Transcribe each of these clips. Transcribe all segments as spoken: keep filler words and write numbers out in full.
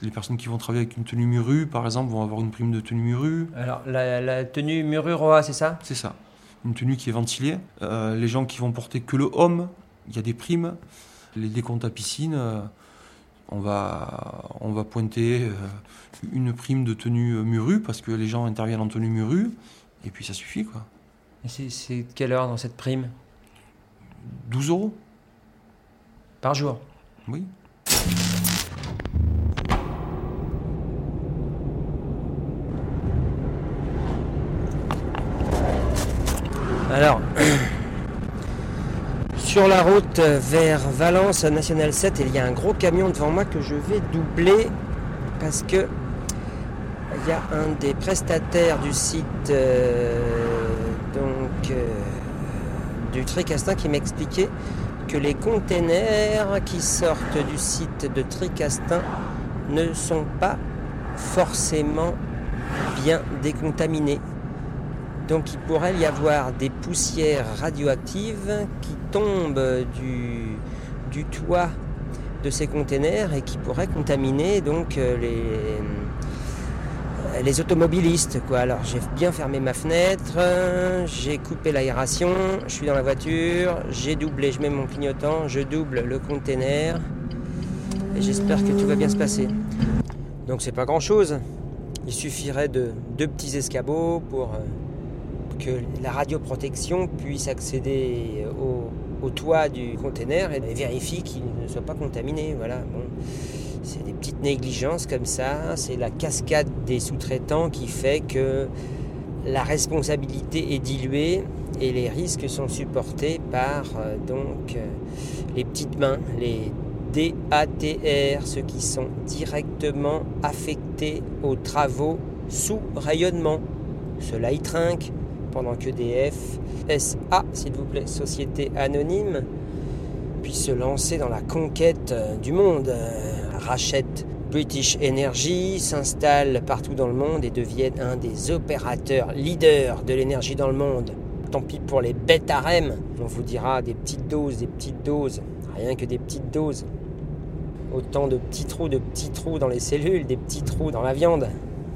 Les personnes qui vont travailler avec une tenue murue, par exemple, vont avoir une prime de tenue murue. Alors, la, la tenue murue R O A, c'est ça ? C'est ça. Une tenue qui est ventilée. Euh, les gens qui vont porter que le homme, il y a des primes. Les décomptes à piscine, euh, on, va, on va pointer euh, une prime de tenue murue parce que les gens interviennent en tenue murue. Et puis ça suffit, quoi. Et c'est, c'est quelle heure dans cette prime ? douze euros. Par jour ? Oui. Alors, sur la route vers Valence, National sept, il y a un gros camion devant moi que je vais doubler parce que il y a un des prestataires du site euh, donc, euh, du Tricastin qui m'expliquait que les containers qui sortent du site de Tricastin ne sont pas forcément bien décontaminés. Donc il pourrait y avoir des poussières radioactives qui tombent du, du toit de ces containers et qui pourraient contaminer donc les, les automobilistes, quoi. Alors j'ai bien fermé ma fenêtre, j'ai coupé l'aération, je suis dans la voiture, j'ai doublé, je mets mon clignotant, je double le container et j'espère que tout va bien se passer. Donc c'est pas grand chose, il suffirait de deux petits escabeaux pour que la radioprotection puisse accéder au, au toit du container et vérifier qu'il ne soit pas contaminé. Voilà. Bon, c'est des petites négligences comme ça, c'est la cascade des sous-traitants qui fait que la responsabilité est diluée et les risques sont supportés par euh, donc euh, les petites mains, les D A T R, ceux qui sont directement affectés aux travaux sous rayonnement. Ceux-là y trinquent, pendant que D F, S A, s'il vous plaît, Société Anonyme, puisse se lancer dans la conquête du monde, rachète British Energy, s'installe partout dans le monde et devienne un des opérateurs leaders de l'énergie dans le monde. Tant pis pour les bêtes à rem, on vous dira des petites doses, des petites doses, rien que des petites doses. Autant de petits trous, de petits trous dans les cellules, des petits trous dans la viande.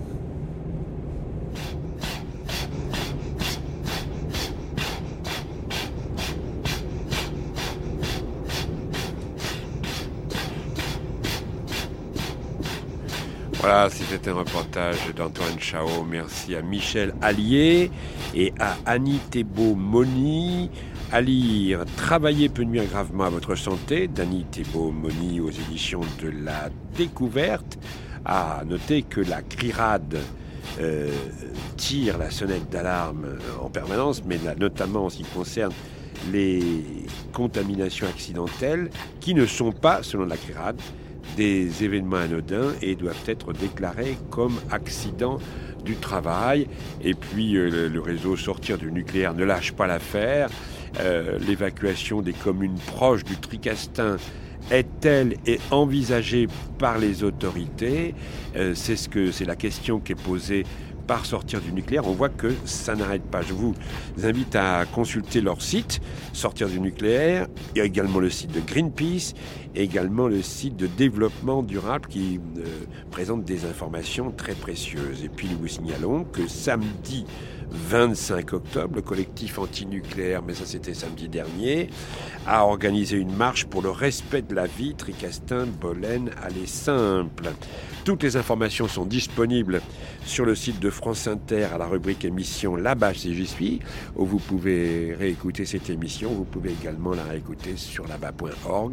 Voilà, c'était un reportage d'Antoine Chao. Merci à Michel Allier et à Annie Thébault-Moni. À lire « Travailler peut nuire gravement à votre santé » d'Annie Thébault-Moni aux éditions de La Découverte. À noter que la CRIRAD euh, tire la sonnette d'alarme en permanence, mais là, notamment en ce qui concerne les contaminations accidentelles qui ne sont pas, selon la CRIRAD, des événements anodins et doivent être déclarés comme accidents du travail. Et puis euh, le réseau Sortir du nucléaire ne lâche pas l'affaire. Euh, l'évacuation des communes proches du Tricastin est-elle envisagée par les autorités ? euh, C'est ce que c'est la question qui est posée par Sortir du nucléaire. On voit que ça n'arrête pas. Je vous invite à consulter leur site, Sortir du nucléaire. Il y a également le site de Greenpeace, et également le site de développement durable qui euh, présente des informations très précieuses. Et puis nous vous signalons que samedi vingt-cinq octobre, le collectif antinucléaire, mais ça c'était samedi dernier, a organisé une marche pour le respect de la vie, Tricastin, Bolène, Allée Simple. Toutes les informations sont disponibles sur le site de France Inter à la rubrique émission Là-bas si j'y suis, où vous pouvez réécouter cette émission. Vous pouvez également la réécouter sur là-bas point org,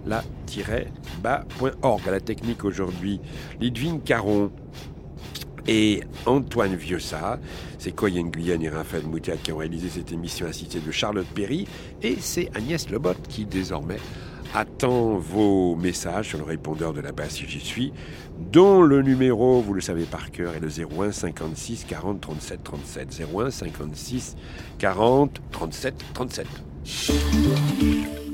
là-bas point org. À la technique aujourd'hui, Lidvine Caron et Antoine Vieussat. C'est Coy Nguyen et Raphaël Moutia qui ont réalisé cette émission assistée de Charlotte Perry. Et c'est Agnès Lebotte qui désormais attend vos messages sur le répondeur de Là-bas si j'y suis, dont le numéro, vous le savez par cœur, est le zéro un cinquante-six quarante trente-sept trente-sept. zéro un cinquante-six quarante trente-sept trente-sept.